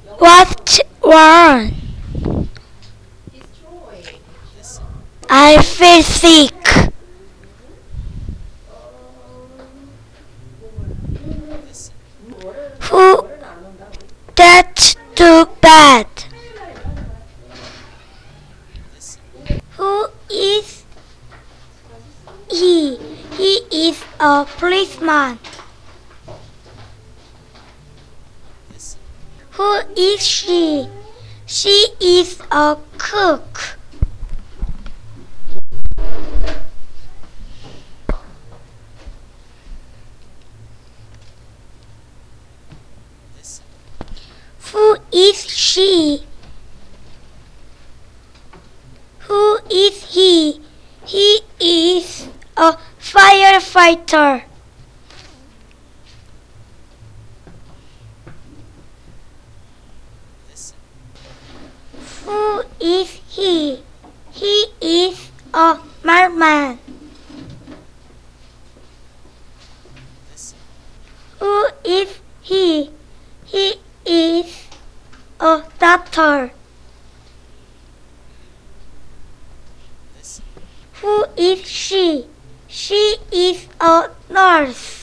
What one? I feel sick. Who? That's too bad. Who is he? He is a policeman. Who is she? She is a cook. Who is she? Who is he? He is a firefighter. Who is he? He is a merman. Who is he? He is a doctor. Who is she? She is a nurse.